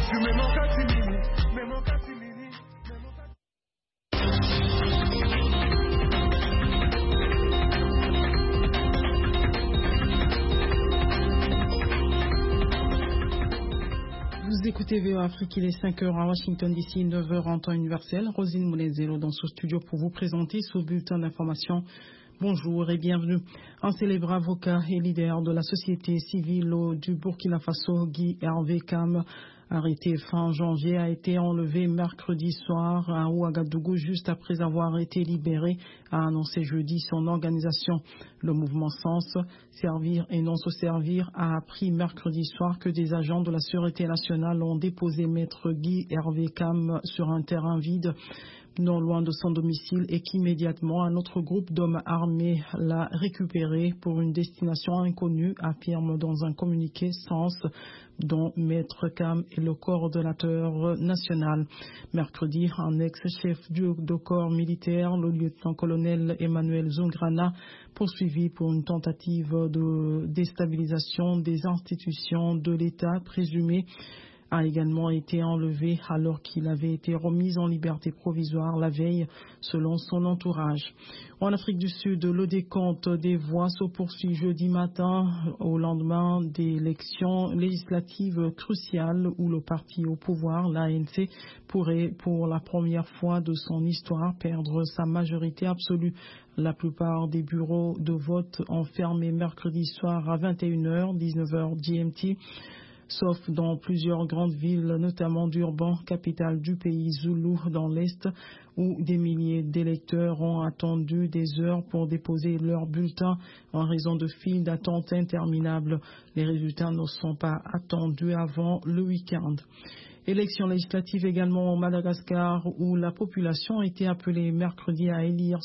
Vous écoutez VOA Afrique, il est 5h à Washington DC, 9h en temps universel. Rosine Moulenzelo dans ce studio pour vous présenter ce bulletin d'information. Bonjour et bienvenue. Un célèbre avocat et leader de la société civile du Burkina Faso, Guy Hervé Kam, arrêté fin janvier, a été enlevé mercredi soir à Ouagadougou juste après avoir été libéré, a annoncé jeudi son organisation. Le mouvement Sens, Servir et non se servir, a appris mercredi soir que des agents de la Sûreté nationale ont déposé maître Guy Hervé Kam sur un terrain vide non loin de son domicile et qu'immédiatement un autre groupe d'hommes armés l'a récupéré pour une destination inconnue, affirme dans un communiqué Sens, dont Maître Kam est le coordonnateur national. Mercredi, un ex-chef de corps militaire, le lieutenant-colonel Emmanuel Zungrana, poursuivi pour une tentative de déstabilisation des institutions de l'État présumée, a également été enlevé alors qu'il avait été remis en liberté provisoire la veille, selon son entourage. En Afrique du Sud, le décompte des voix se poursuit jeudi matin au lendemain d'élections législatives cruciales où le parti au pouvoir, l'ANC, pourrait pour la première fois de son histoire perdre sa majorité absolue. La plupart des bureaux de vote ont fermé mercredi soir à 21h, 19h GMT. Sauf dans plusieurs grandes villes, notamment Durban, capitale du pays Zoulou dans l'Est, où des milliers d'électeurs ont attendu des heures pour déposer leurs bulletins en raison de files d'attente interminables. Les résultats ne sont pas attendus avant le week-end. Élections législatives également au Madagascar où la population a été appelée mercredi à élire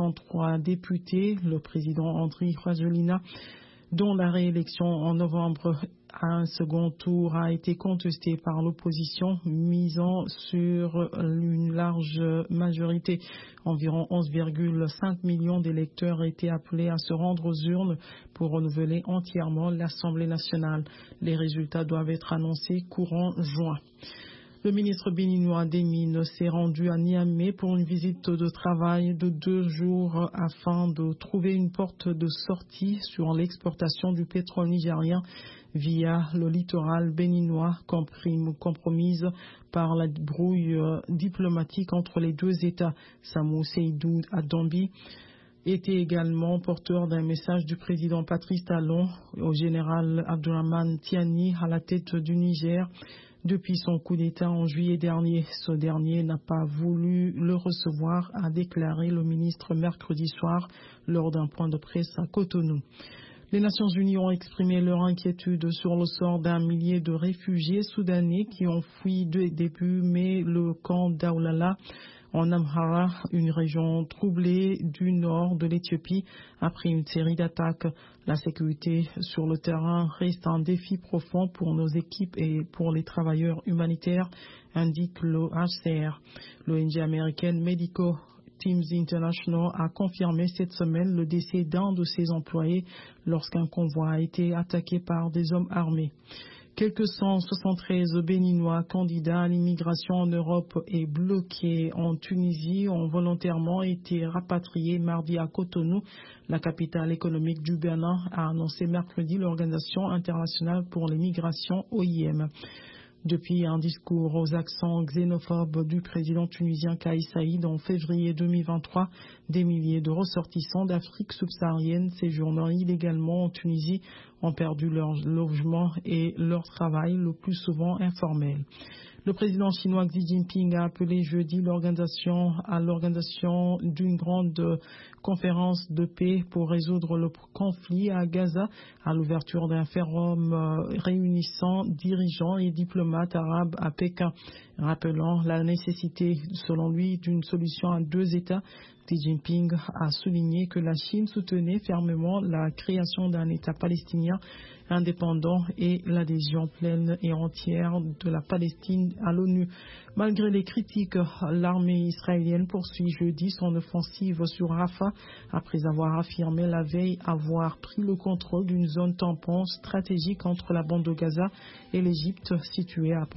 163 députés. Le président Andry Rajoelina, dont la réélection en novembre à un second tour a été contestée par l'opposition, misant sur une large majorité. Environ 11,5 millions d'électeurs étaient appelés à se rendre aux urnes pour renouveler entièrement l'Assemblée nationale. Les résultats doivent être annoncés courant juin. Le ministre béninois des Mines s'est rendu à Niamey pour une visite de travail de 2 jours afin de trouver une porte de sortie sur l'exportation du pétrole nigérien via le littoral béninois, compromise par la brouille diplomatique entre les deux États. Samou Seydou Adambi était également porteur d'un message du président Patrice Talon au général Abdourahmane Tiani à la tête du Niger. Depuis son coup d'État en juillet dernier, ce dernier n'a pas voulu le recevoir, a déclaré le ministre mercredi soir lors d'un point de presse à Cotonou. Les Nations Unies ont exprimé leur inquiétude sur le sort d'un millier de réfugiés soudanais qui ont fui début mai le camp d'Aulala en Amhara, une région troublée du nord de l'Éthiopie, après une série d'attaques. La sécurité sur le terrain reste un défi profond pour nos équipes et pour les travailleurs humanitaires, indique le HCR. L'ONG américaine Medical Teams International a confirmé cette semaine le décès d'un de ses employés lorsqu'un convoi a été attaqué par des hommes armés. Quelques 173 Béninois candidats à l'immigration en Europe et bloqués en Tunisie ont volontairement été rapatriés mardi à Cotonou, la capitale économique du Bénin, a annoncé mercredi l'Organisation internationale pour les migrations OIM. Depuis un discours aux accents xénophobes du président tunisien Kais Saïd en février 2023, des milliers de ressortissants d'Afrique subsaharienne séjournant illégalement en Tunisie ont perdu leur logement et leur travail, le plus souvent informel. Le président chinois Xi Jinping a appelé jeudi l'organisation d'une grande conférence de paix pour résoudre le conflit à Gaza à l'ouverture d'un forum réunissant dirigeants et diplomates arabes à Pékin, rappelant la nécessité, selon lui, d'une solution à 2 États. Xi Jinping a souligné que la Chine soutenait fermement la création d'un État palestinien indépendant et l'adhésion pleine et entière de la Palestine à l'ONU. Malgré les critiques, l'armée israélienne poursuit jeudi son offensive sur Rafah après avoir affirmé la veille avoir pris le contrôle d'une zone tampon stratégique entre la bande de Gaza et l'Égypte située à